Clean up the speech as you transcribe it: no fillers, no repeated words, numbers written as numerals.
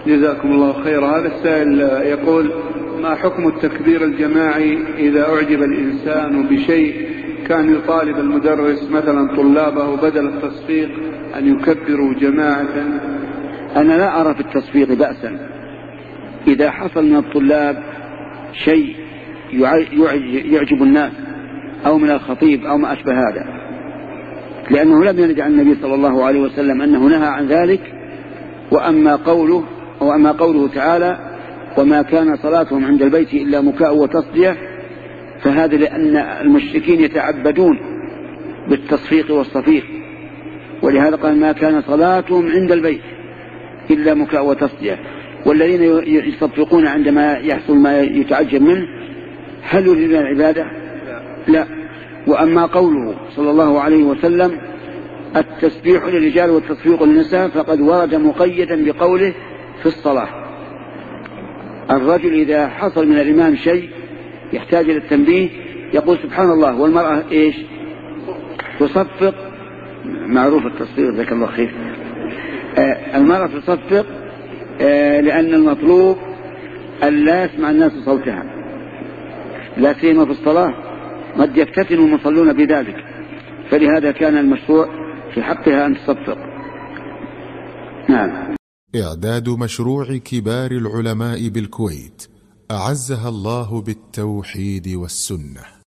جزاكم الله خير. هذا السائل يقول: ما حكم التكبير الجماعي إذا أعجب الإنسان بشيء كان يطالب المدرس مثلا طلابه بدل التصفيق أن يكبروا جماعة؟ أنا لا أرى في التصفيق بأسا إذا حصل من الطلاب شيء يعجب الناس أو من الخطيب أو ما أشبه هذا، لأنه لم يرد عن النبي صلى الله عليه وسلم أنه نهى عن ذلك. وأما قوله تعالى: وما كان صلاتهم عند البيت إلا مكاء وتصدية، فهذا لأن المشركين يتعبدون بالتصفيق والصفيق، ولهذا قال: ما كان صلاتهم عند البيت إلا مكاء وتصدية. والذين يصفقون عندما يحصل ما يتعجب منه هل يريدون العبادة؟ لا. وأما قوله صلى الله عليه وسلم: التسبيح للرجال والتصفيق للنساء، فقد ورد مقيدا بقوله في الصلاة. الرجل إذا حصل من الإمام شيء يحتاج إلى التنبيه يقول سبحان الله، والمرأة إيش؟ تصفق. معروف التصفيق، جزاك الله خير. المرأة تصفق لأن المطلوب أن لا يسمع الناس صوتها، لا سيما في الصلاة قد يفتتن المصلون بذلك، فلهذا كان المشروع في حقها أن تصفق. نعم. إعداد مشروع كبار العلماء بالكويت أعزها الله بالتوحيد والسنة.